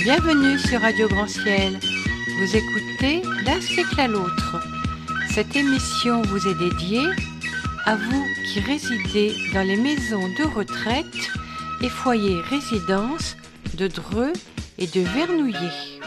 Bienvenue sur Radio Grand Ciel. Vous écoutez D'un siècle à l'autre. Cette émission vous est dédiée à vous qui résidez dans les maisons de retraite et foyers résidences de Dreux et de Vernouillet.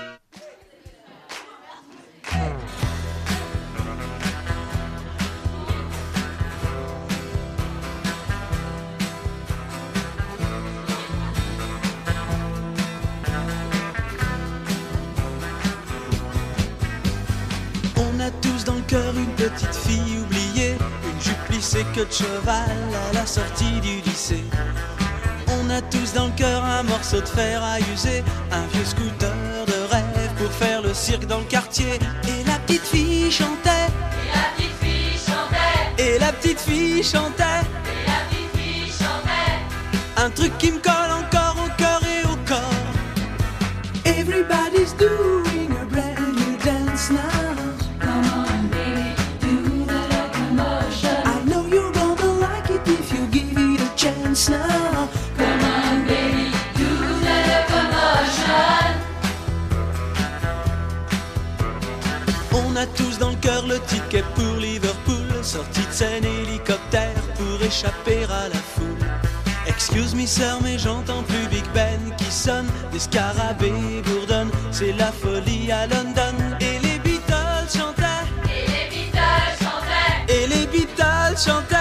Petite fille oubliée, une jupe plissée queue de cheval à la sortie du lycée. On a tous dans le cœur un morceau de fer à user, un vieux scooter de rêve pour faire le cirque dans le quartier. Et la petite fille chantait, et la petite fille chantait, et la petite fille chantait, et la petite fille chantait. Un truc qui me colle encore au cœur et au corps. Everybody's doing a brand new dance now. Now. Come on, baby, do the commotion. On a tous dans le cœur le ticket pour Liverpool, sortie de scène hélicoptère pour échapper à la foule. Excuse me sir, mais j'entends plus Big Ben qui sonne, des scarabées bourdonnent, c'est la folie à London. Et les Beatles chantaient, et les Beatles chantaient, et les Beatles chantaient.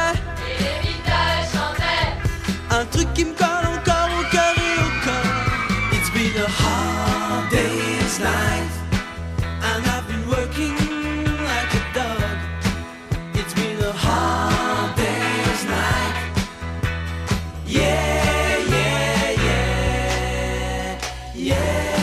Un truc qui me colle encore au cœur et au corps. It's been a hard day's night, and I've been working like a dog. It's been a hard day's night. Yeah, yeah, yeah,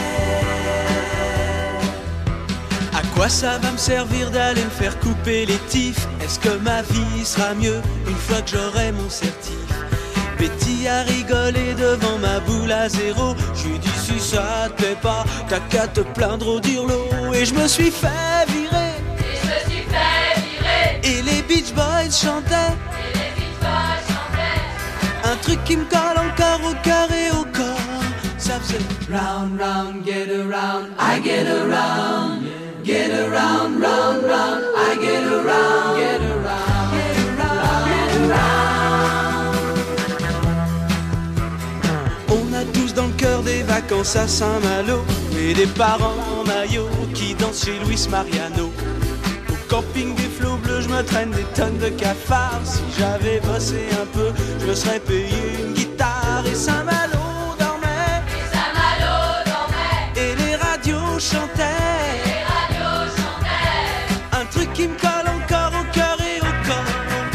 yeah. À quoi ça va me servir d'aller me faire couper les tifs? Est-ce que ma vie sera mieux une fois que j'aurai mon certif? Betty a rigolé devant ma boule à zéro. J'lui dit si ça te plaît pas, t'as qu'à te plaindre au dirlo. Et je me suis fait virer, et je me suis fait virer. Et les Beach Boys chantaient, et les Beach Boys chantaient. Un truc qui me colle encore au cœur et au corps. Ça faisait round, round, get around, I get around. Get around, round, round, I get around. Get around, get around, get around. On a tous dans le cœur des vacances à Saint-Malo et des parents en maillot qui dansent chez Luis Mariano. Au camping des flots bleus, je me traîne des tonnes de cafards. Si j'avais bossé un peu, je me serais payé une guitare. Et Saint-Malo dormait, et Saint-Malo dormait, et les radios chantaient, et les radios chantaient. Un truc qui me colle encore au cœur et au corps.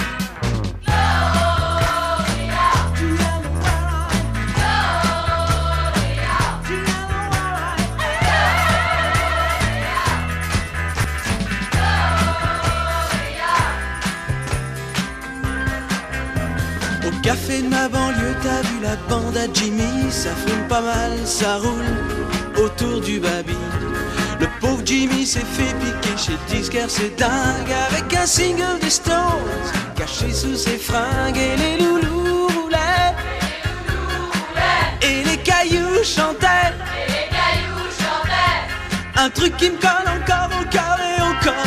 Café de ma banlieue, t'as vu la bande à Jimmy? Ça fume pas mal, ça roule autour du baby. Le pauvre Jimmy s'est fait piquer chez le disquaire, c'est dingue. Avec un single des Stones caché sous ses fringues. Et les loulous roulaient, et les cailloux chantaient, Et les cailloux chantaient. un truc qui me colle encore au cœur et au corps.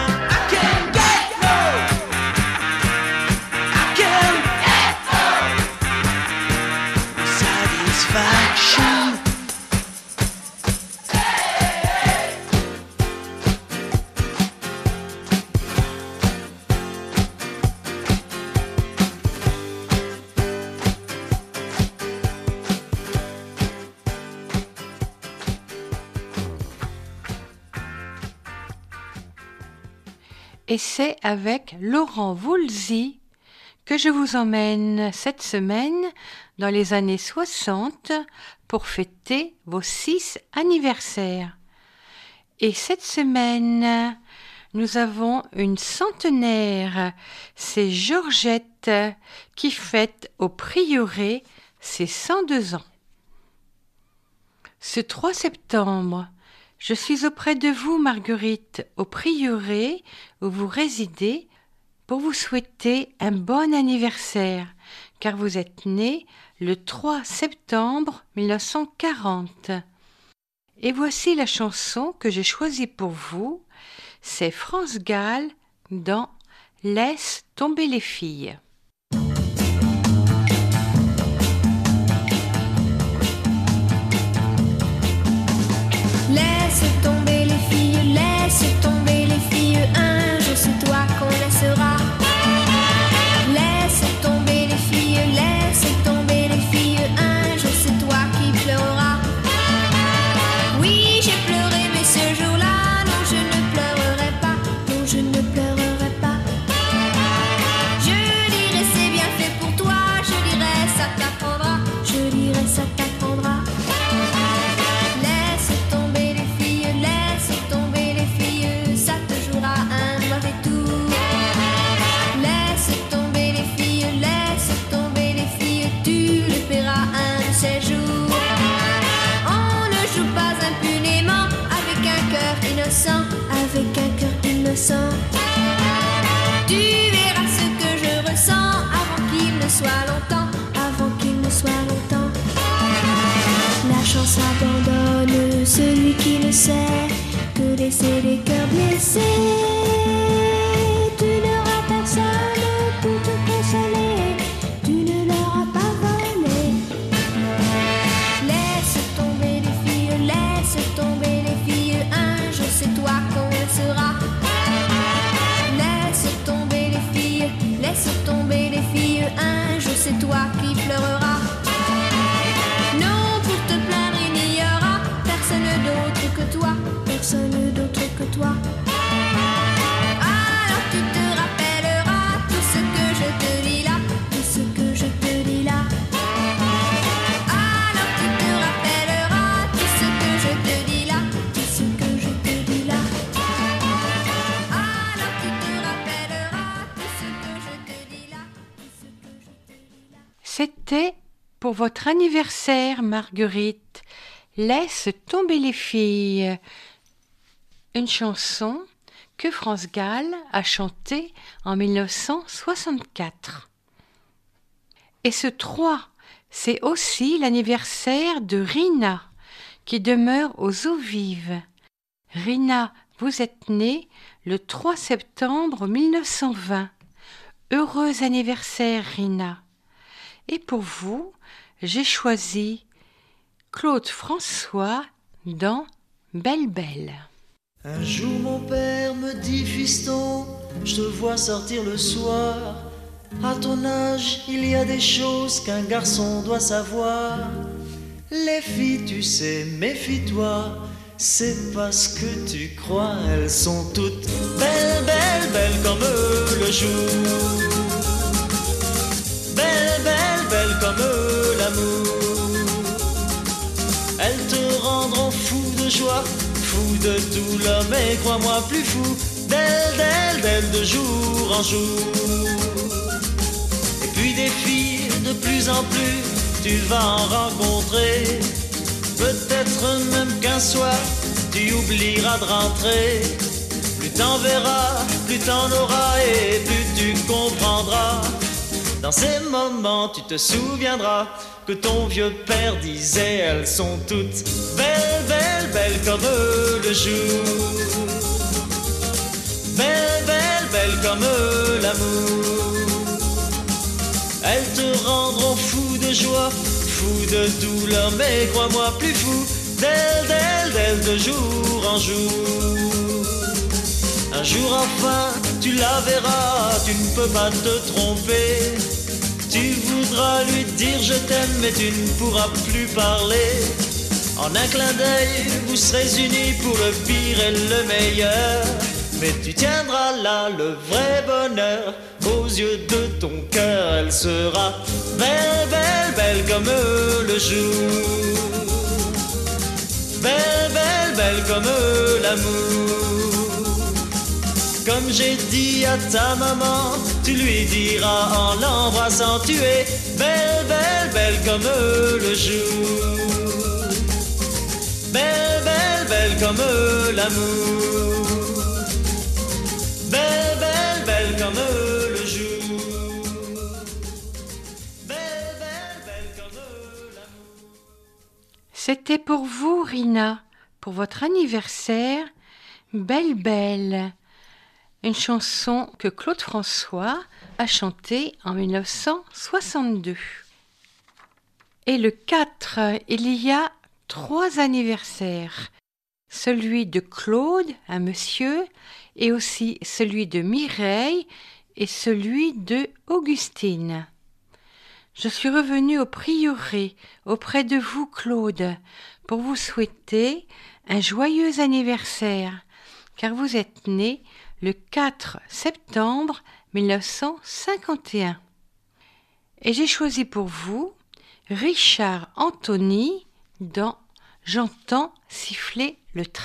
Et c'est avec Laurent Voulzy que je vous emmène cette semaine dans les années 60 pour fêter vos 6 anniversaires. Et cette semaine, nous avons une centenaire, c'est Georgette qui fête au prieuré ses 102 ans. Ce 3 septembre, je suis auprès de vous, Marguerite, au prieuré où vous résidez, pour vous souhaiter un bon anniversaire, car vous êtes né le 3 septembre 1940. Et voici la chanson que j'ai choisie pour vous. C'est France Gall dans Laisse tomber les filles. Laisse tomber les filles, laisse tomber les filles, un jour c'est toi qu'on laissera. Laisse tomber les filles, laisse tomber les filles, un jour c'est toi qui pleureras. Oui, j'ai pleuré, mais ce jour-là, non, je ne pleurerai pas, non, je ne pleurerai pas. Je dirai c'est bien fait pour toi, je dirai ça t'apprendra, je dirai ça t'apprendra. Laisse tomber les filles, laisse tomber les filles, ça te jouera un mauvais tour. Laisse tomber les filles, tu le paieras un de ces jours. On ne joue pas impunément avec un cœur innocent, avec un cœur innocent. Tu verras ce que je ressens avant qu'il ne soit longtemps, avant qu'il ne soit longtemps. La chance abandonne celui qui ne sait que laisser des cœurs blessés. Tu n'auras personne pour te consoler, tu ne leur as pas volé. Laisse tomber les filles, laisse tomber les filles, un jour c'est toi qu'on laissera. Laisse tomber les filles, laisse tomber les filles, un jour c'est toi qui pleureras. Non, pour te plaindre il n'y aura personne d'autre que toi, personne d'autre que toi. Alors tu te rappelleras tout ce que je te dis là, tout ce que je te dis là. Alors tu te rappelleras tout ce que je te dis là, tout ce que je te dis là. Alors tu te rappelleras tout ce que je te dis là, tout ce que je te dis là. C'était pour votre anniversaire, Marguerite. Laisse tomber les filles. Une chanson que France Gall a chantée en 1964. Et ce 3, c'est aussi l'anniversaire de Rina, qui demeure aux Eaux Vives. Rina, vous êtes née le 3 septembre 1920. Heureux anniversaire, Rina. Et pour vous, j'ai choisi Claude François dans Belle Belle. Un jour mon père me dit, fiston, je te vois sortir le soir. À ton âge, il y a des choses qu'un garçon doit savoir. Les filles, tu sais, méfie-toi, c'est parce que tu crois, elles sont toutes belles, belles, belles comme le jour. Belles, belles, belles comme l'amour. Elles te rendront fou de joie, fou de douleur, mais crois-moi plus fou d'elles, d'elles, d'elles de jour en jour. Et puis des filles de plus en plus, tu vas en rencontrer. Peut-être même qu'un soir, tu oublieras de rentrer. Plus t'en verras, plus t'en auras et plus tu comprendras. Dans ces moments, tu te souviendras que ton vieux père disait, elles sont toutes belles, belles, belles comme le jour. Belles, belles, belles comme l'amour. Elles te rendront fou de joie, fou de douleur, mais crois-moi plus fou d'elles, d'elles, d'elles de jour en jour. Un jour enfin, tu la verras, tu ne peux pas te tromper. Tu voudras lui dire je t'aime, mais tu ne pourras plus parler. En un clin d'œil, vous serez unis pour le pire et le meilleur. Mais tu tiendras là le vrai bonheur. Aux yeux de ton cœur, elle sera belle, belle, belle comme le jour. Belle, belle, belle comme l'amour. Comme j'ai dit à ta maman, tu lui diras en l'embrassant, tu es belle, belle, belle comme le jour. Belle, belle, belle comme l'amour. Belle, belle, belle comme le jour. Belle, belle, belle comme l'amour. C'était pour vous, Rina, pour votre anniversaire Belle Belle, une chanson que Claude François a chantée en 1962. Et le 4, il y a 3 anniversaires. Celui de Claude, un monsieur, et aussi celui de Mireille et celui de Augustine. Je suis revenue au prieuré auprès de vous, Claude, pour vous souhaiter un joyeux anniversaire, car vous êtes né le 4 septembre 1951. Et j'ai choisi pour vous Richard Anthony dans « J'entends siffler le train ».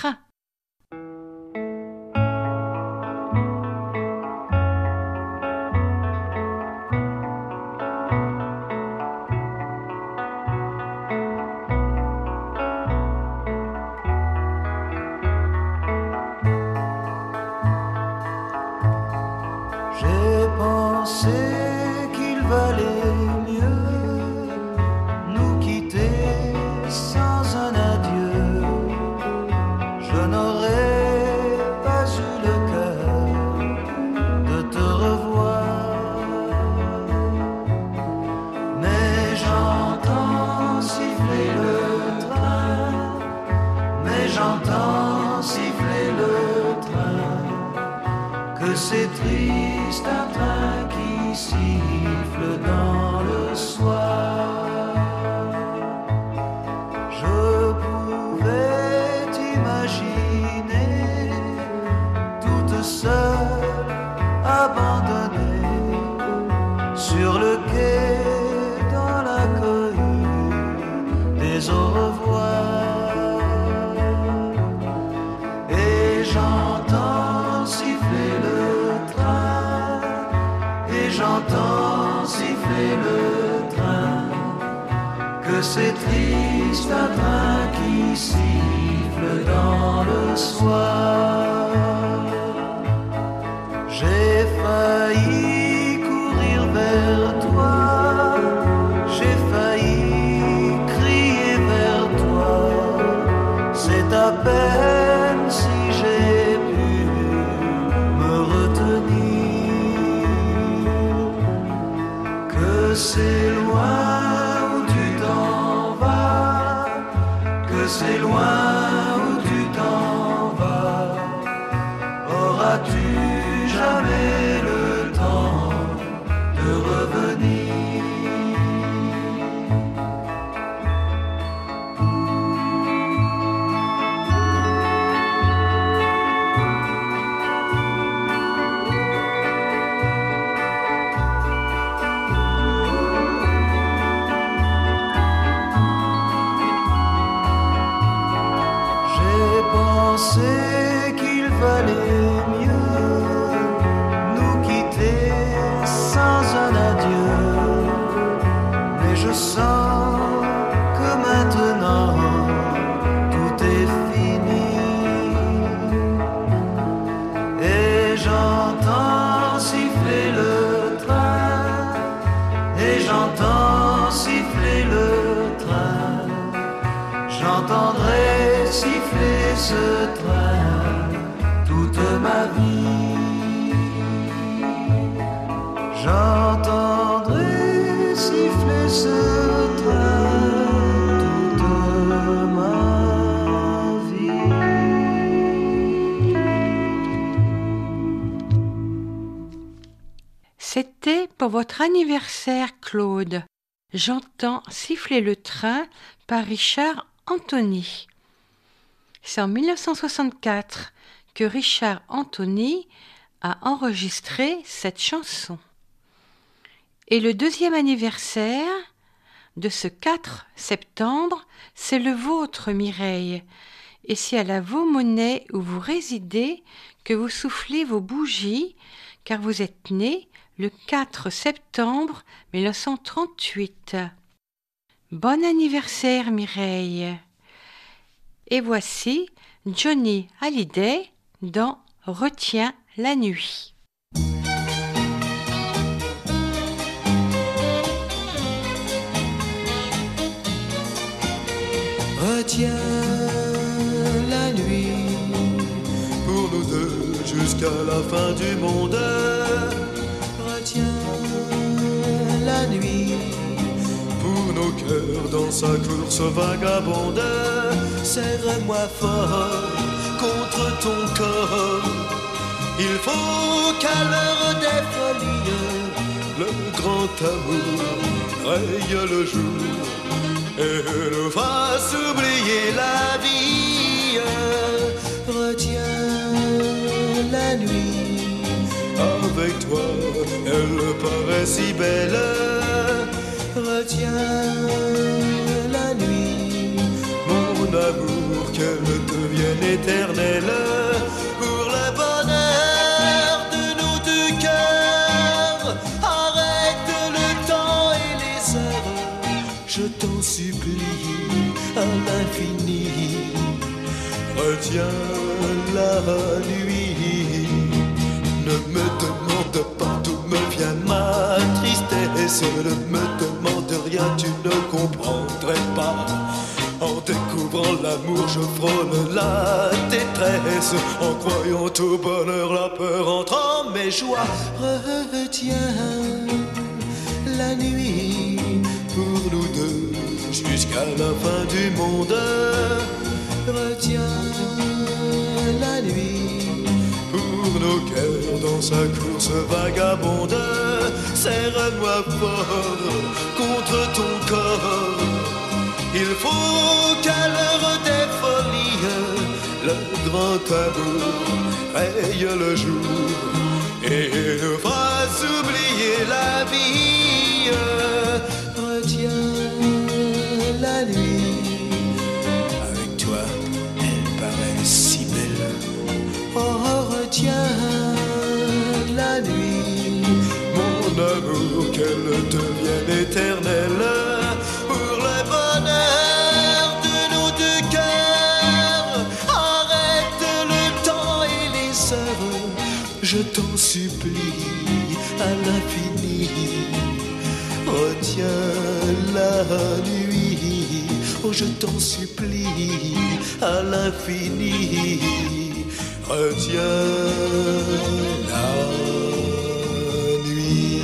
J'ai pensé qu'il valait mieux nous quitter sans un adieu. Je n'aurais pas eu le cœur de te revoir, mais j'entends siffler le train, mais j'entends siffler le train, que c'est triste un train qui siffle dans le soir. Je pouvais t'imaginer toute seule, abandonnée sur le quai dans la cohue des au revoir. Et j'entends siffler le train, et j'entends siffler le train, que c'est triste un train qui siffle dans le soir. J'ai failli courir vers toi, j'ai failli crier vers toi, c'est à peine si j'ai pu me retenir, que c'est loin où tu t'en vas, que c'est loin où tu t'en vas. Auras-tu jamais le temps de revenir? J'ai pensé qu'il valait mieux nous quitter sans un adieu, mais je sens que maintenant tout est fini, et j'entends siffler le train, et j'entends siffler le train, j'entendrai siffler ce train toute ma vie. J'entendrai siffler ce train toute ma vie. C'était pour votre anniversaire, Claude. J'entends siffler le train par Richard Anthony. C'est en 1964 que Richard Anthony a enregistré cette chanson. Et le 2e anniversaire de ce 4 septembre, c'est le vôtre, Mireille. Et c'est à la Vaumonnaie où vous résidez que vous soufflez vos bougies, car vous êtes né le 4 septembre 1938. Bon anniversaire, Mireille. Et voici Johnny Hallyday dans Retiens la nuit. Retiens la nuit pour nous deux jusqu'à la fin du monde. Retiens la nuit pour nos cœurs dans sa course vagabonde. Serre-moi fort contre ton corps. Il faut qu'à l'heure des folies, le grand amour raye le jour et nous fasse oublier la vie. Retiens la nuit, avec toi elle paraît si belle. Retiens la nuit, mon amour, qu'elle devienne éternelle. Pour le bonheur de nos deux cœurs, arrête le temps et les heures, je t'en supplie à l'infini. Retiens la nuit, ne me demande pas d'où me vient ma tristesse. Ne me demande rien, tu ne comprendrais pas. En découvrant l'amour, je frôle la détresse. En croyant au bonheur, la peur entre en mes joies. Retiens la nuit pour nous deux jusqu'à la fin du monde. Retiens la nuit pour nos cœurs dans sa course vagabonde. Serre-moi fort contre ton corps. Il faut qu'à l'heure des folies, le grand amour raye le jour et nous fasse oublier la vie. Retiens la nuit, avec toi elle paraît si belle. Oh, retiens la nuit, mon amour, qu'elle devienne éternelle. Pour le bonheur de nos deux cœurs, arrête le temps et les heures, je t'en supplie à l'infini. Retiens la nuit, oh je t'en supplie à l'infini. Retiens la nuit.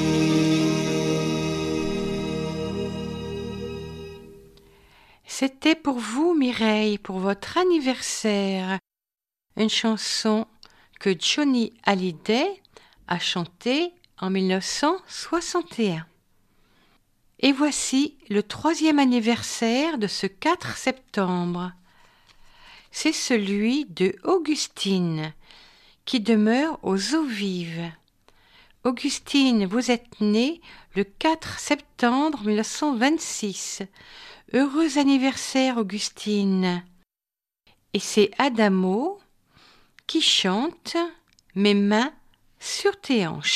C'était pour vous, Mireille, pour votre anniversaire. Une chanson que Johnny Hallyday a chantée en 1961. Et voici le 3e anniversaire de ce 4 septembre. C'est celui de Augustine, qui demeure aux Eaux Vives. Augustine, vous êtes née le 4 septembre 1926. Heureux anniversaire, Augustine. Et c'est Adamo qui chante « Mes mains sur tes hanches ».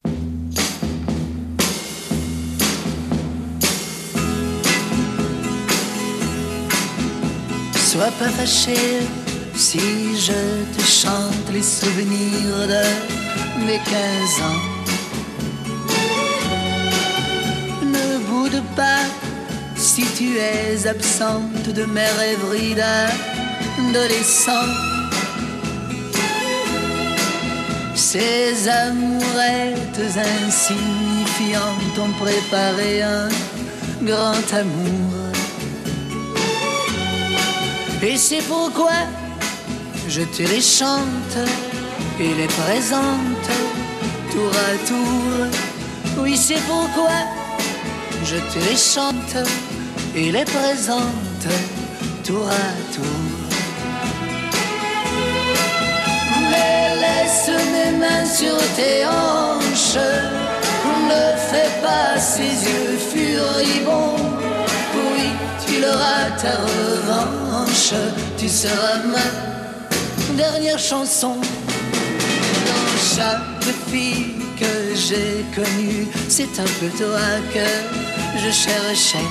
Sois pas fâché si je te chante les souvenirs de mes 15 ans. Ne boude pas si tu es absente de mes rêveries d'adolescent. Ces amourettes insignifiantes ont préparé un grand amour. Et c'est pourquoi je te les chante et les présente tour à tour. Oui, c'est pourquoi je te les chante et les présente tour à tour. Mais laisse mes mains sur tes hanches, ne fais pas ces yeux furibonds. Oui, tu l'auras ta revanche, tu seras ma dernière chanson. Dans chaque fille que j'ai connue, c'est un peu toi que je cherchais.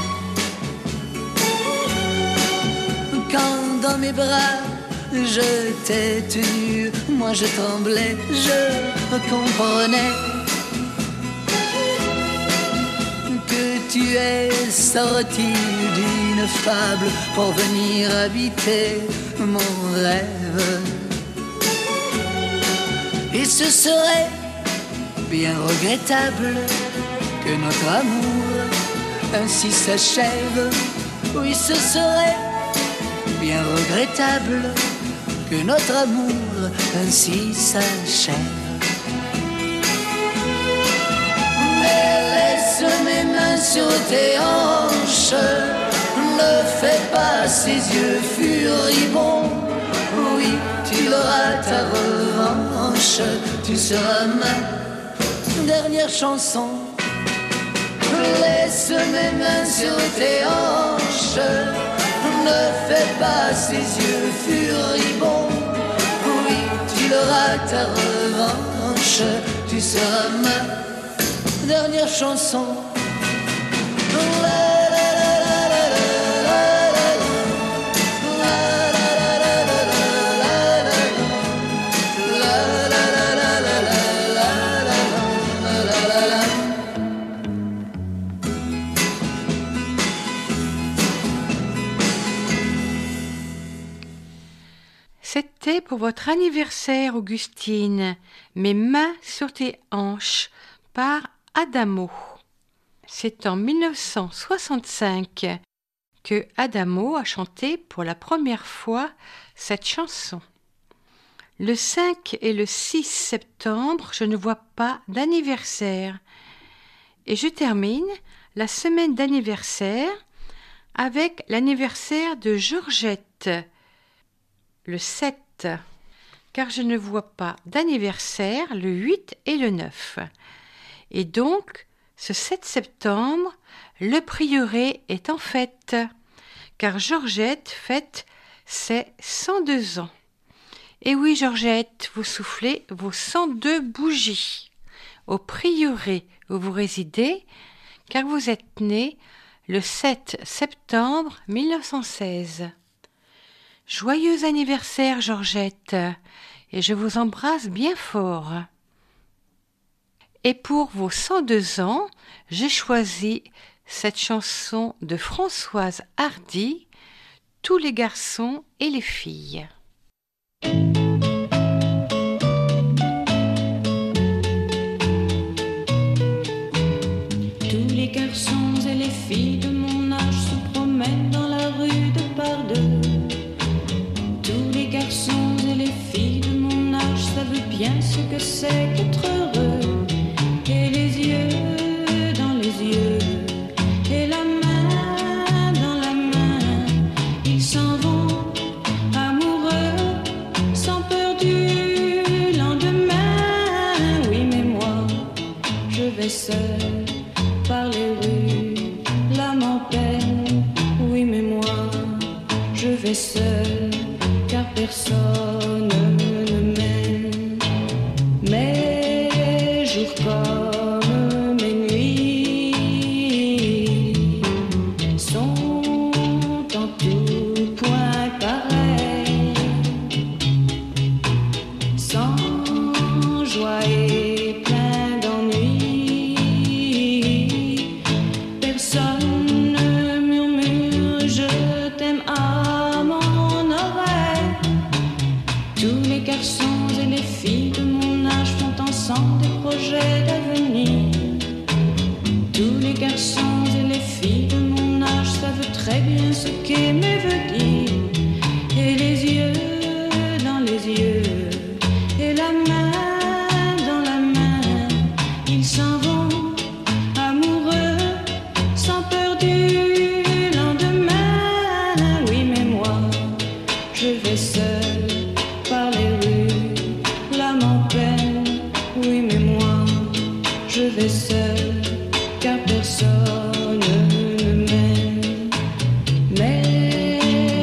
Quand dans mes bras je t'ai tenu, moi je tremblais, je comprenais que tu es sorti d'une fable pour venir habiter mon rêve. Et ce serait bien regrettable que notre amour ainsi s'achève. Oui, ce serait bien regrettable que notre amour ainsi s'achève. Mais laisse mes mains sur tes hanches, ne fais pas ces yeux furibonds. Oui, tu auras ta revanche, tu seras ma dernière chanson. Laisse mes mains sur tes hanches, ne fais pas ces yeux furibonds. Oui, tu auras ta revanche, tu seras ma dernière chanson. C'était pour votre anniversaire, Augustine, Mes mains sur tes hanches, par Adamo. C'est en 1965 que Adamo a chanté pour la première fois cette chanson. Le 5 et le 6 septembre, je ne vois pas d'anniversaire. Et je termine la semaine d'anniversaire avec l'anniversaire de Georgette, le 7, car je ne vois pas d'anniversaire le 8 et le 9. Et donc, ce 7 septembre, le prieuré est en fête, car Georgette fête ses 102 ans. Et oui, Georgette, vous soufflez vos 102 bougies au prieuré où vous résidez, car vous êtes née le 7 septembre 1916. Joyeux anniversaire, Georgette, et je vous embrasse bien fort. Et pour vos 102 ans, j'ai choisi cette chanson de Françoise Hardy, Tous les garçons et les filles. Tous les garçons et les filles de mon âge se promènent dans la rue de par deux. Tous les garçons et les filles de mon âge savent bien ce que c'est qu'être heureux. Et les yeux dans les yeux, et la main dans la main, ils s'en vont amoureux, sans peur du lendemain. Oui, mais moi, je vais seul par les rues, l'âme en peine. Oui, mais moi, je vais seul, car personne ne m'aime. Mes jours comme mes nuits sont en tout point pareils, sans joie et plein d'ennui. Personne ne murmure je t'aime à mon oreille. Tous les garçons et les filles de mon âge font ensemble des projets d'avenir. Tous les garçons et les filles de mon âge savent très bien ce qu'aimer veut dire. Et les yeux dans les yeux, et la main dans la main, ils s'en vont amoureux, sans peur du lendemain. Oui, mais moi, je vais seul par les rues, l'âme en peine. Oui, mais moi, je vais seul, car personne ne m'aime. Mes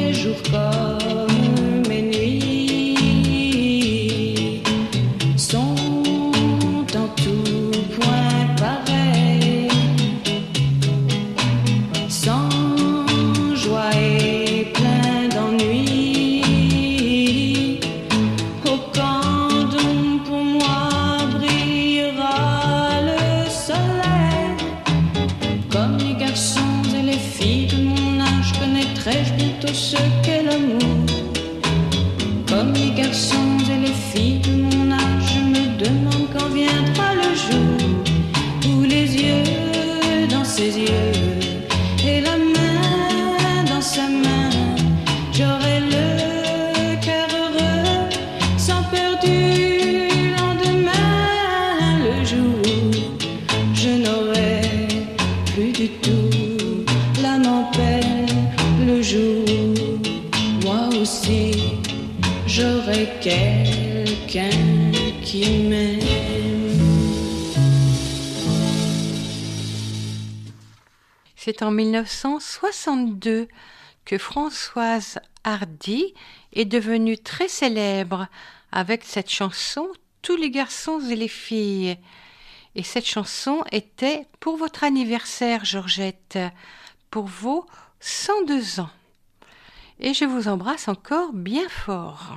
quelqu'un qui m'aime. C'est en 1962 que Françoise Hardy est devenue très célèbre avec cette chanson « Tous les garçons et les filles ». Et cette chanson était pour votre anniversaire, Georgette, pour vos 102 ans. Et je vous embrasse encore bien fort.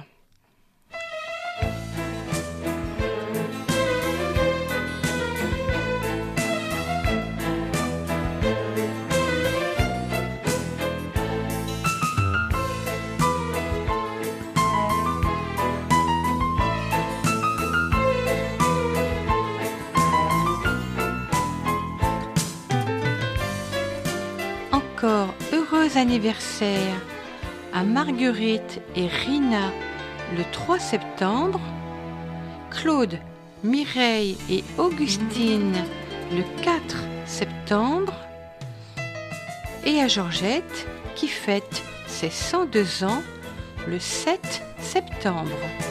Encore heureux anniversaire à Marguerite et Rina le 3 septembre, Claude, Mireille et Augustine le 4 septembre et à Georgette qui fête ses 102 ans le 7 septembre.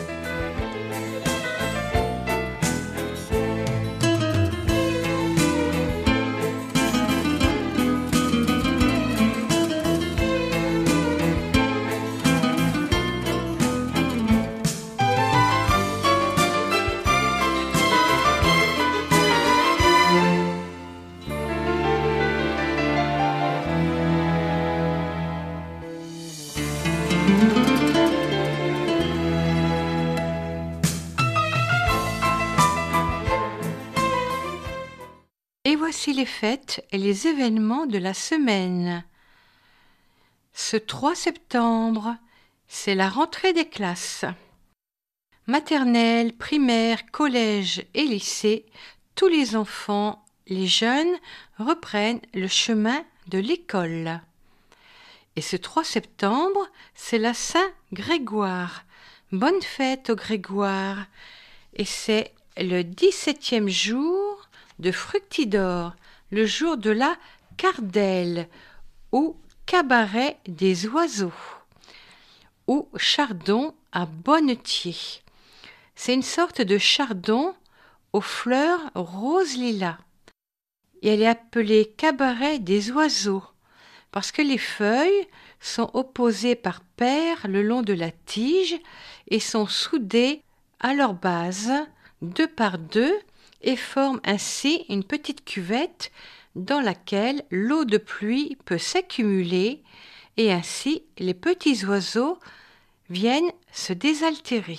Et voici les fêtes et les événements de la semaine. Ce 3 septembre, c'est la rentrée des classes. Maternelle, primaire, collège et lycée, tous les enfants, les jeunes reprennent le chemin de l'école. Et ce 3 septembre, c'est la Saint-Grégoire. Bonne fête aux Grégoire. Et c'est le 17e jour de Fructidor, le jour de la Cardelle, ou cabaret des oiseaux, ou chardon à Bonnetier. C'est une sorte de chardon aux fleurs rose-lilas. Et elle est appelée cabaret des oiseaux, parce que les feuilles sont opposées par paires le long de la tige et sont soudées à leur base, 2 par 2, et forment ainsi une petite cuvette dans laquelle l'eau de pluie peut s'accumuler et ainsi les petits oiseaux viennent se désaltérer.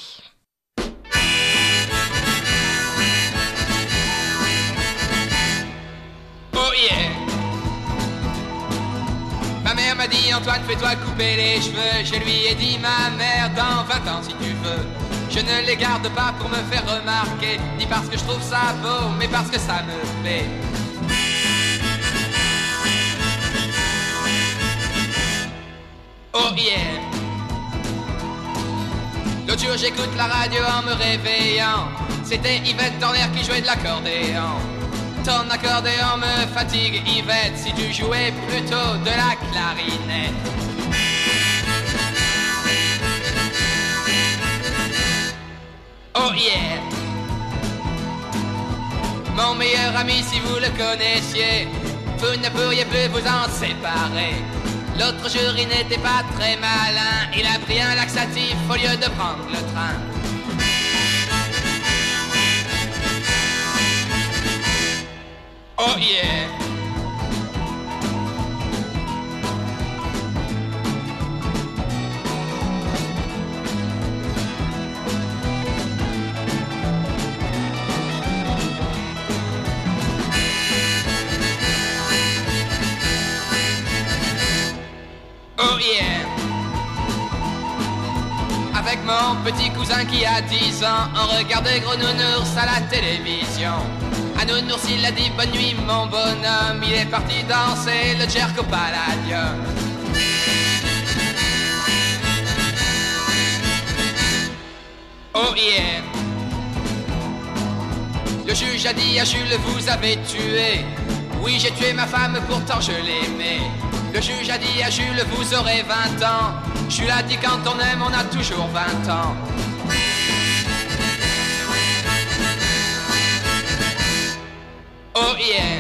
Oh yeah! Ma mère m'a dit Antoine, fais-toi couper les cheveux. Je lui ai dit ma mère, dans 20 ans si tu veux. Je ne les garde pas pour me faire remarquer, ni parce que je trouve ça beau, mais parce que ça me plaît. Oh yeah! L'autre jour j'écoute la radio en me réveillant. C'était Yvette Torner qui jouait de l'accordéon. Ton accordéon me fatigue Yvette, si tu jouais plutôt de la clarinette. Oh yeah! Mon meilleur ami, si vous le connaissiez, vous ne pourriez plus vous en séparer. L'autre jour, il n'était pas très malin, il a pris un laxatif au lieu de prendre le train. Oh yeah! Oh yeah! Avec mon petit cousin qui a 10 ans, on regardait Gros Nounours à la télévision. À Nounours il a dit bonne nuit mon bonhomme, il est parti danser le Jerko Palladium. Oh yeah! Le juge a dit à Jules vous avez tué. Oui j'ai tué ma femme pourtant je l'aimais. Le juge a dit à Jules vous aurez 20 ans. Jules a dit quand on aime on a toujours 20 ans. Oh yeah.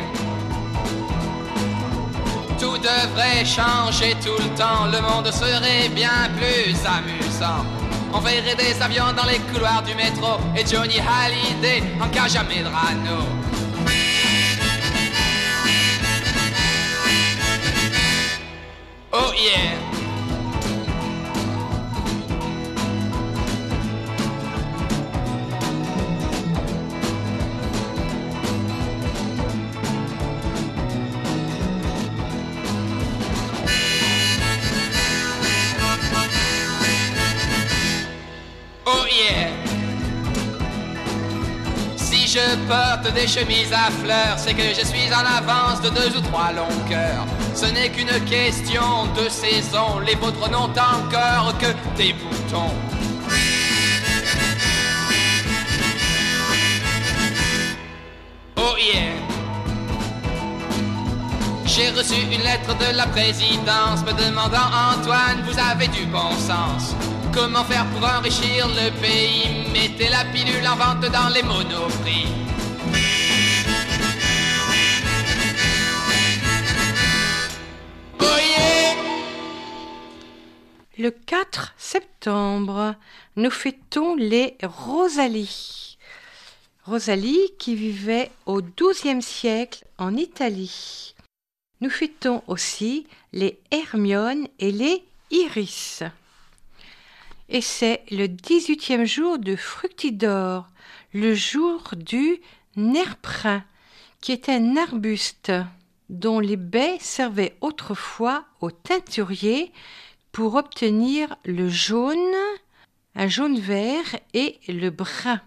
Tout devrait changer tout le temps, le monde serait bien plus amusant. On verrait des avions dans les couloirs du métro et Johnny Hallyday en cage à Medrano. Oh yeah. Oh yeah. Si je porte des chemises à fleurs, c'est que je suis en avance de 2 ou 3 longueurs. Ce n'est qu'une question de saison, les vôtres n'ont encore que des boutons. Oh yeah. J'ai reçu une lettre de la présidence me demandant Antoine, vous avez du bon sens. Comment faire pour enrichir le pays? Mettez la pilule en vente dans les monoprix. Oh yeah! Le 4 septembre, nous fêtons les Rosalie. Rosalie qui vivait au XIIe siècle en Italie. Nous fêtons aussi les Hermione et les Iris. Et c'est le 18e jour de Fructidor, le jour du nerprin, qui est un arbuste dont les baies servaient autrefois aux teinturiers pour obtenir le jaune, un jaune vert et le brun.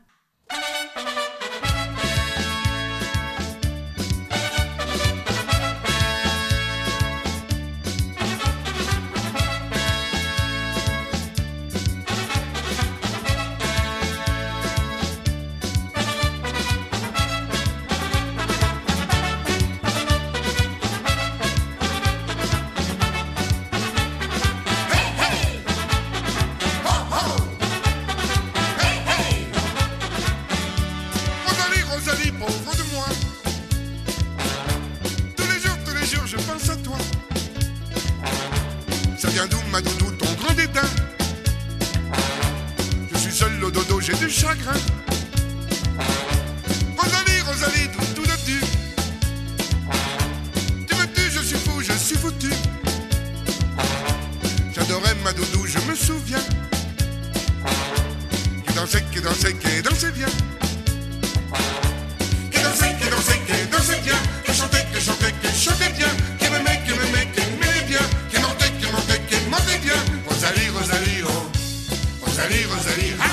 J'ai du chagrin. Rosalie, Rosalie, tout de tu. Tu me tues, je suis fou, je suis foutu. J'adorais ma doudou, je me souviens. Qui dansait bien. Qui dansait bien. Qui chantait bien. Qui m'aimait bien. Qui mentait bien. Rosalie, Rosalie, oh. Rosalie, Rosalie, ah.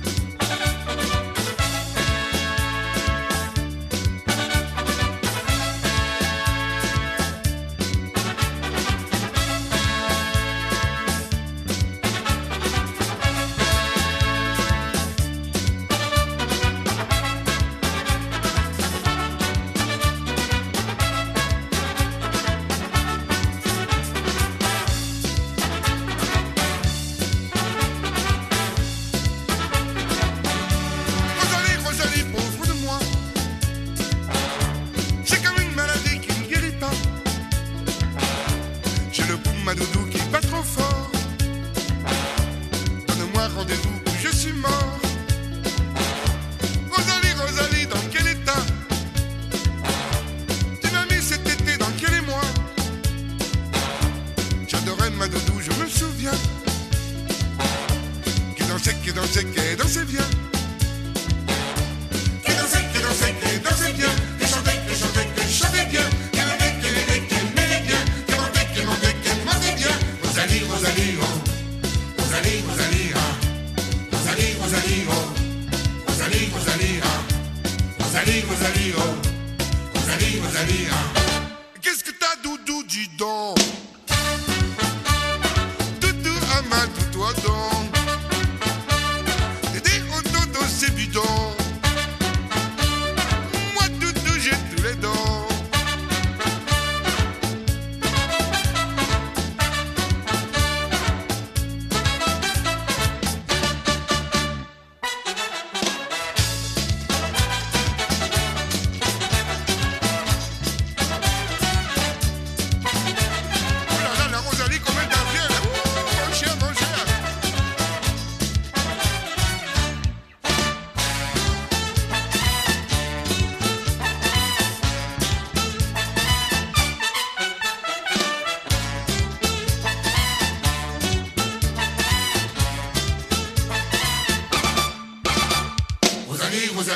Qu'est-ce que t'as, doudou, dis donc? Doudou, à ma toi donc.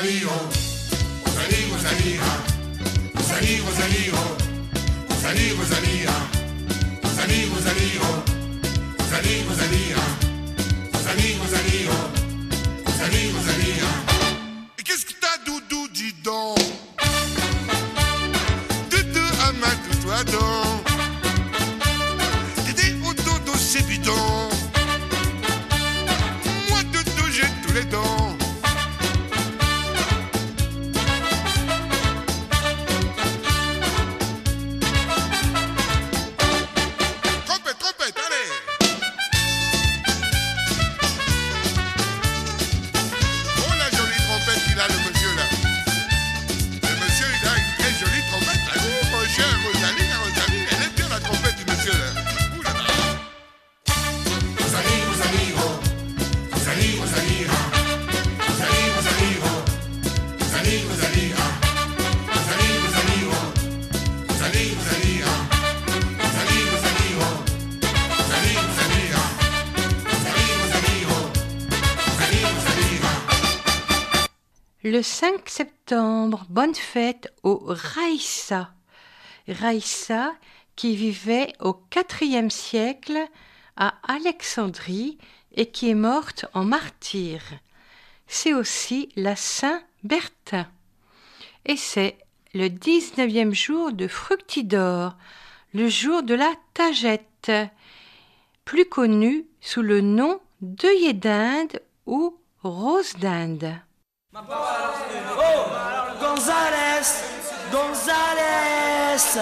Rosalie, Rosalie, Rosalie, Rosalie, Rosalie, Rosalie, Rosalie, Rosalie, Rosalie, Rosalie, Rosalie, Rosalie, Rosalie, Rosalie, Rosalie. Et qu'est-ce que t'as, Doudou, dis donc? Doudou, amène-toi donc. T'étais au dodo, c'est bidon. Moi, Doudou, j'ai tous les dents. Le 5 septembre, bonne fête au Raïssa. Raïssa qui vivait au IVe siècle à Alexandrie et qui est morte en martyr. C'est aussi la Saint-Bertin. Et c'est le 19e jour de Fructidor, le jour de la Tagette, plus connu sous le nom d'œillet d'Inde ou rose d'Inde. Oh, González, González.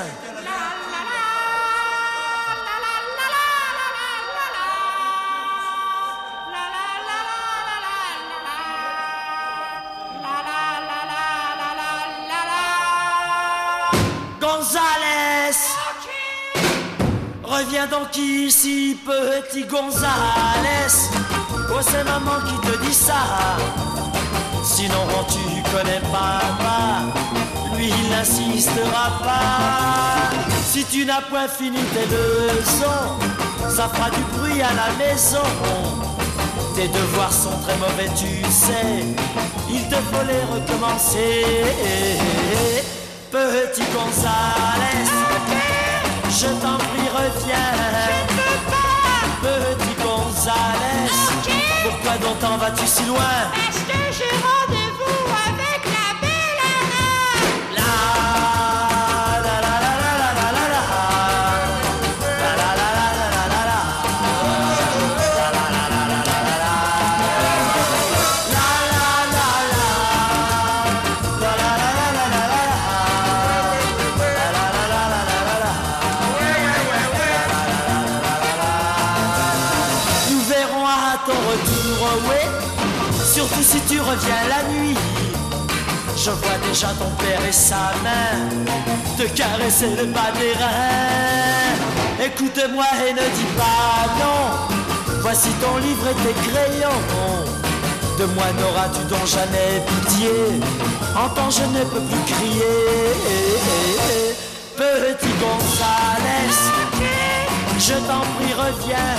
González, reviens donc ici, petit González. Oh, c'est maman qui te dit ça. Sinon tu connais papa, lui il n'insistera pas. Si tu n'as point fini tes leçons, ça fera du bruit à la maison. Tes devoirs sont très mauvais, tu sais, il te faut les recommencer. Petit González, je t'en prie reviens. Petit González, pourquoi donc t'en vas-tu si loin? Parce que j'ai rendez-vous avec la belle Anna. La la la la la la la la la. La la la la la la la la. La la la la la la la la. La la la la. La la la la la la la. La la la la la la la. Nous verrons à ton retour, ouais. Surtout si tu reviens la nuit. Je vois déjà ton père et sa main te caresser le bas des reins. Écoute-moi et ne dis pas non. Voici ton livre et tes crayons. De moi n'auras-tu donc jamais pitié. Entends, je ne peux plus crier. Petit González, je t'en prie reviens.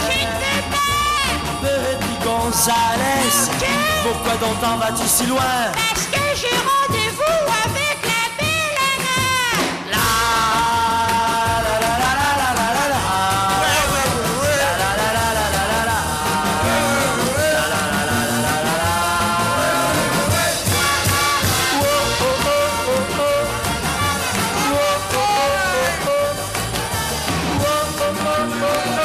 Petit González, pourquoi donc t'en vas-tu si loin? Parce que j'ai rendez-vous avec la belle Anna. La la la la la la la la la. La la la la la la la la. La la la la la la la la. Oh oh oh oh oh. Oh oh oh oh oh. Oh oh oh oh oh.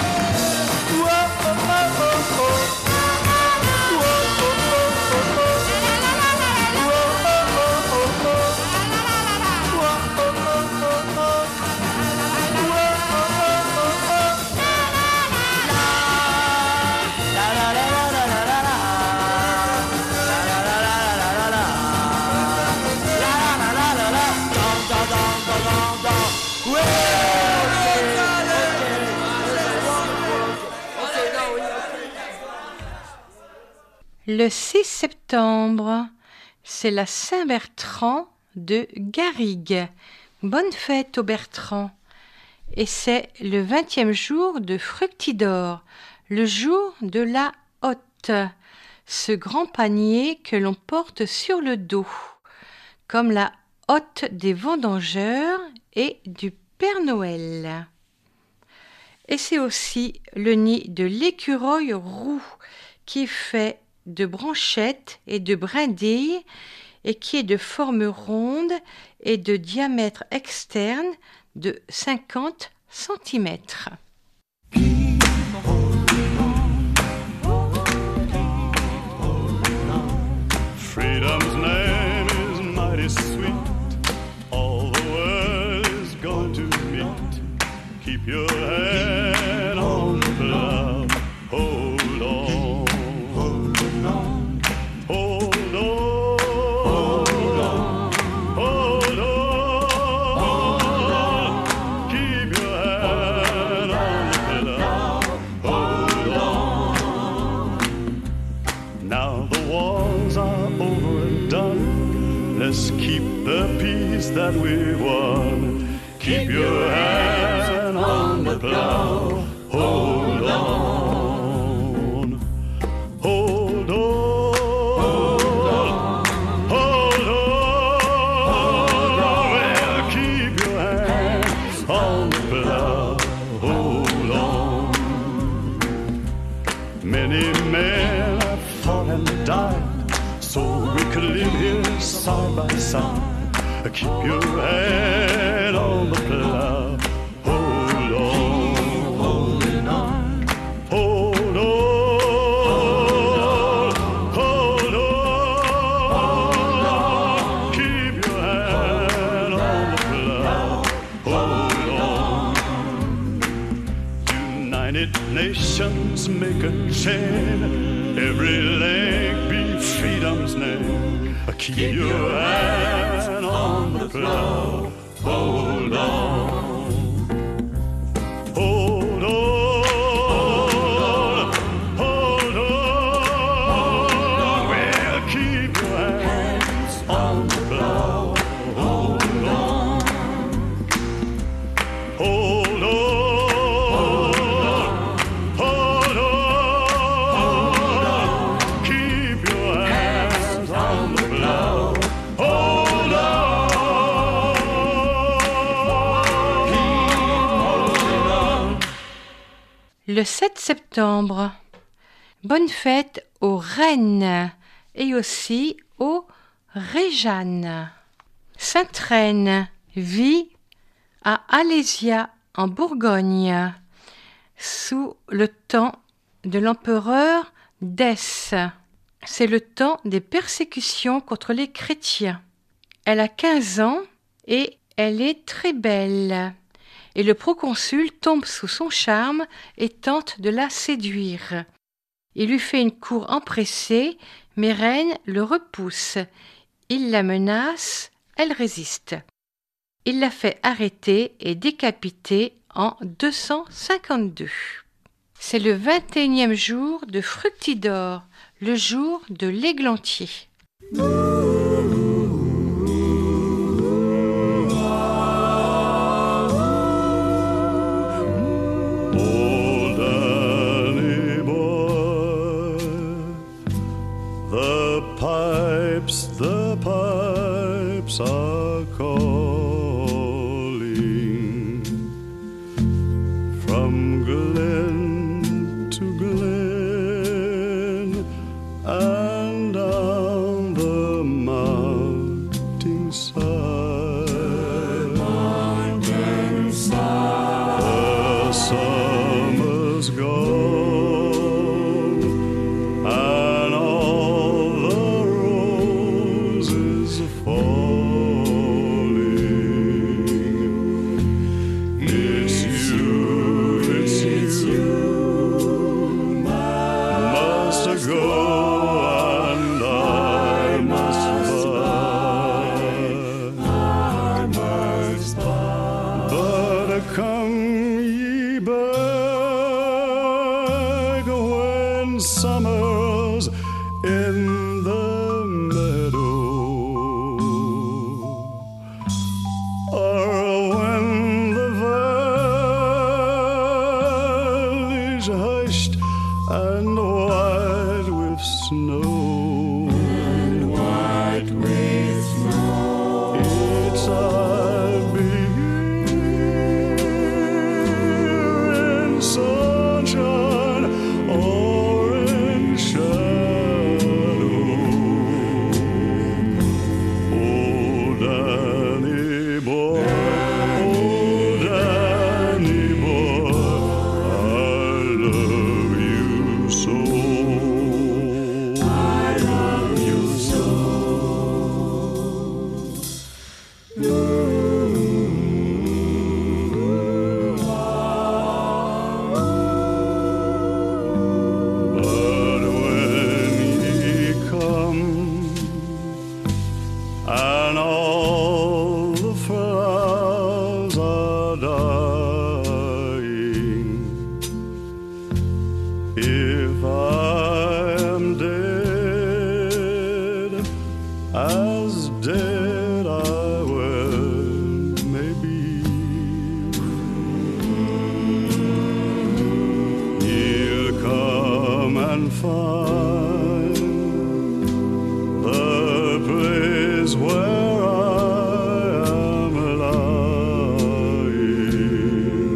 Le 6 septembre, c'est la Saint-Bertrand de Garrigues. Bonne fête aux Bertrand. Et c'est le 20e jour de Fructidor, le jour de la hotte. ce grand panier que l'on porte sur le dos, comme la hotte des vendangeurs et du Père Noël. Et c'est aussi le nid de l'écureuil roux qui est fait de branchettes et de brindilles et qui est de forme ronde et de diamètre externe de 50 cm. Freedom's name is mighty sweet. All the world is going to meet. Keep your head on the plow. Hold on. Hold on. Hold on. Hold on. Keep your head on the plow. Hold on. Now the walls are over and done. Let's keep the peace that we won. Keep your hand on the plow. Hold on. Hold on. Hold on. Well, keep your hands on the plow. Hold on. Many men have fought and died so we could live here side by side. Keep your head on the plow. Hold on. Holding on. Hold on. Hold on. Keep your head on the plow. Hold on. United Nations make a chain. Every leg be freedom's name. Keep your hand on the plow. Hold on. Hold on. Hold on. Well, keep your hands on the plow. Hold on. Hold on. Hold on. Keep your hands on the plow. Hold on. Le 7 septembre, bonne fête aux reines et aussi aux Réjanes. Sainte Reine vit à Alésia en Bourgogne sous le temps de l'empereur Dèce. C'est le temps des persécutions contre les chrétiens. Elle a 15 ans et elle est très belle. Et le proconsul tombe sous son charme et tente de la séduire. Il lui fait une cour empressée, mais Reine le repousse. Il la menace, elle résiste. Il la fait arrêter et décapiter en 252. C'est le 21e jour de Fructidor, le jour de l'églantier. The pipes are calling from glen to glen and down the mountainside. The summer's gone and all the roses are falling. It's you, must go and I must buy. But come ye back when summer's in the meadow, or when the valley's hushed and white with snow. And white with snow. It's I'll be here in sunshine or in shadow. Oh, Danny boy, oh, Danny boy, I love you so. I love you so. But when ye come and all the flowers are dying, if I am dead, as dead I will maybe, he'll come and find the place where I am lying,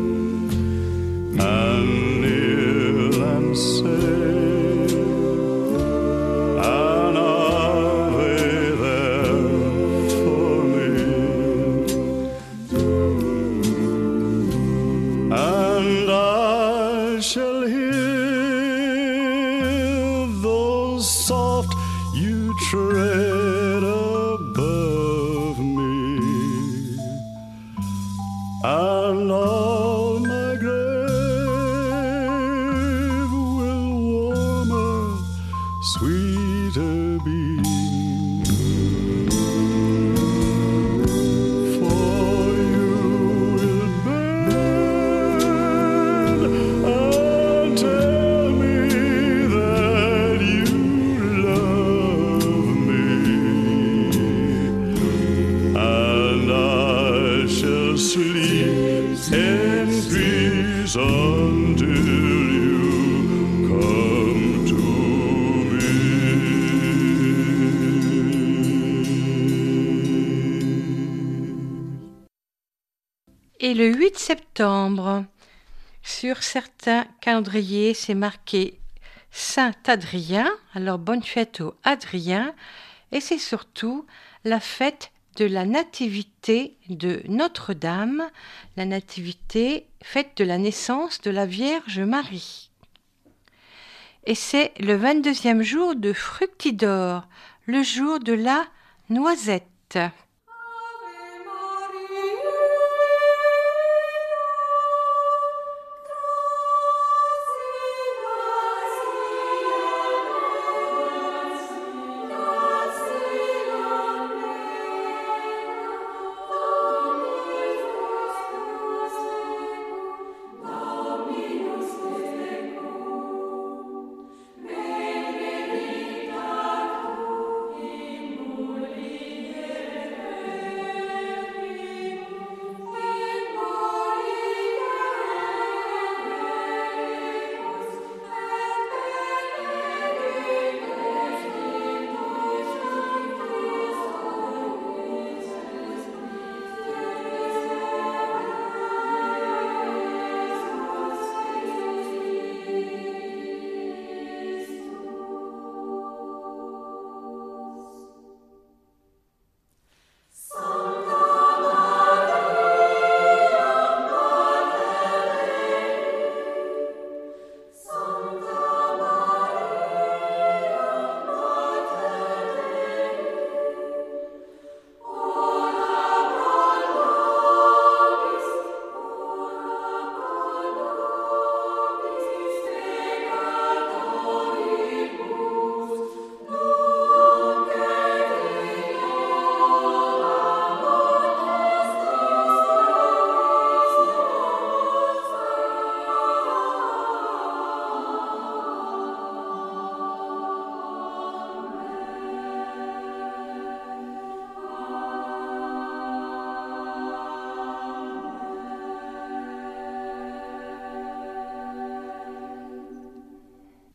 and kneel and say an Ave there for me, and I shall hear those soft you tread above me, and all my grave will warmer, sweeter be. For you will bend and tell me that you love me, and I shall sleep in peace until you come to me. Et le 8 septembre, sur certains calendriers, c'est marqué Saint-Adrien, alors bonne fête aux Adriens, et c'est surtout la fête de la nativité de Notre-Dame, la nativité, fête de la naissance de la Vierge Marie. Et c'est le 22e jour de Fructidor, le jour de la noisette. Benedicta tu in mulier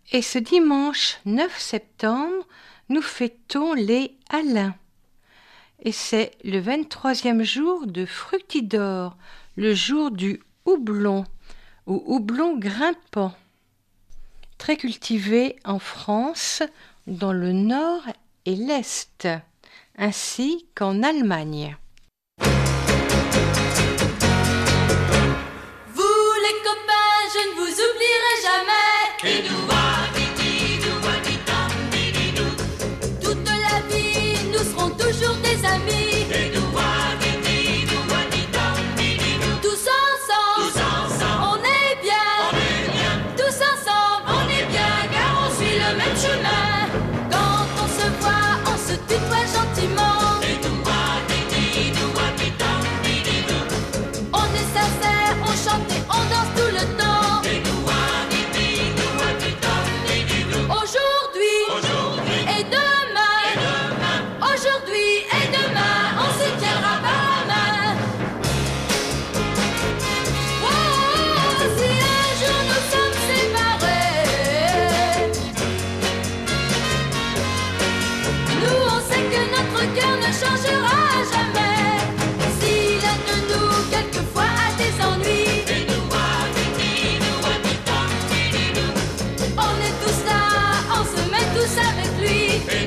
Et ce dimanche 9 septembre, nous fêtons les Alains. Et c'est le 23e jour de Fructidor, le jour du houblon, ou houblon grimpant, très cultivé en France, dans le nord et l'est, ainsi qu'en Allemagne. Vous les copains, je ne vous oublierai jamais. Toute la vie, nous serons toujours des amis. Tous ensemble, on est bien. Tous ensemble, on est bien, car on suit le même chemin. Quand on se voit, on se tutoie gentiment. On est sincère, on chante et on danse tout le temps. Aujourd'hui et demain, aujourd'hui et demain, on se tiendra par la main. Oh, si un jour nous sommes séparés, nous on sait que notre cœur ne changera jamais. Si l'un de nous quelquefois a des ennuis, on est tous là, on se met tous avec lui.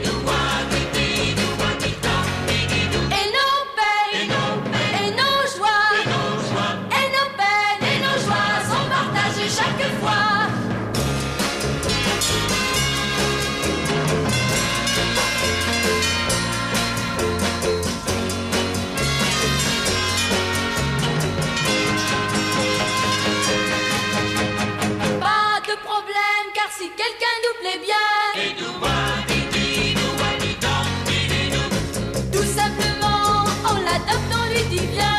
Et nos peines, et nos joies, et nos peines, et nos joies sont partagées chaque fois. Pas de problème, car si quelqu'un nous plaît bien, tout simplement, on l'adopte, on lui dit bien.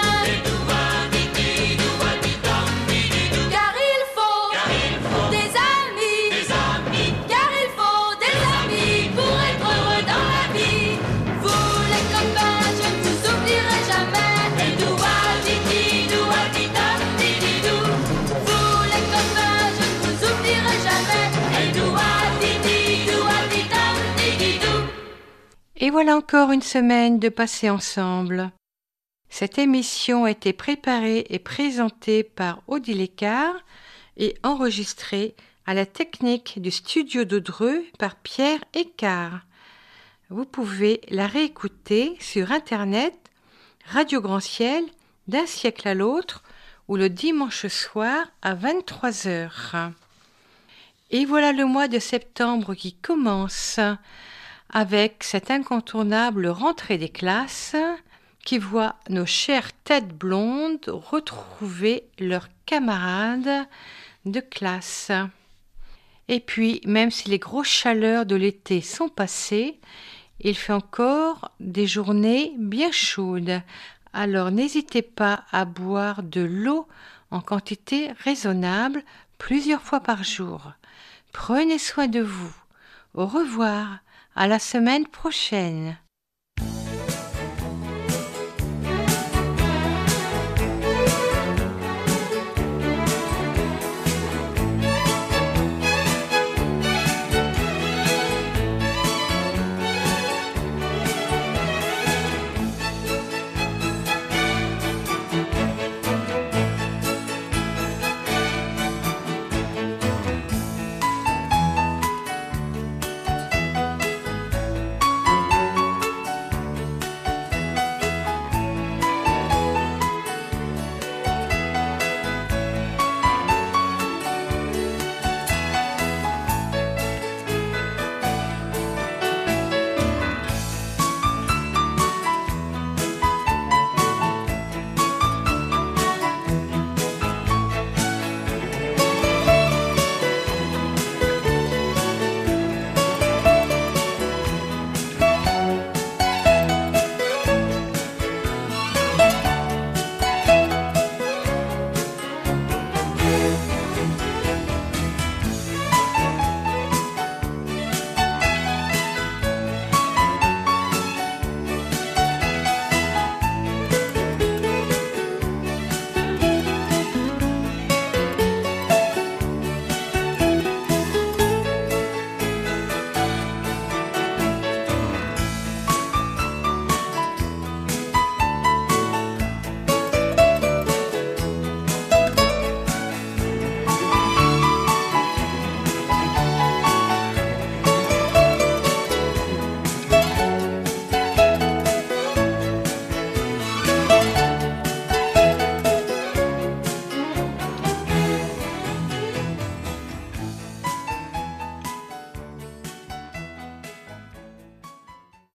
Car il faut des amis, car il faut des amis pour être heureux dans la vie. Vous les copains, je ne vous oublierai jamais. Et vous les copains, je ne vous oublierai jamais. Et voilà encore une semaine de passer ensemble. Cette émission a été préparée et présentée par Odile Écart et enregistrée à la technique du studio de Dreux par Pierre Écart. Vous pouvez la réécouter sur Internet, Radio Grand Ciel, d'un siècle à l'autre, ou le dimanche soir à 23h. Et voilà le mois de septembre qui commence, avec cette incontournable rentrée des classes qui voit nos chères têtes blondes retrouver leurs camarades de classe. Et puis, même si les grosses chaleurs de l'été sont passées, il fait encore des journées bien chaudes. Alors n'hésitez pas à boire de l'eau en quantité raisonnable plusieurs fois par jour. Prenez soin de vous. Au revoir. À la semaine prochaine.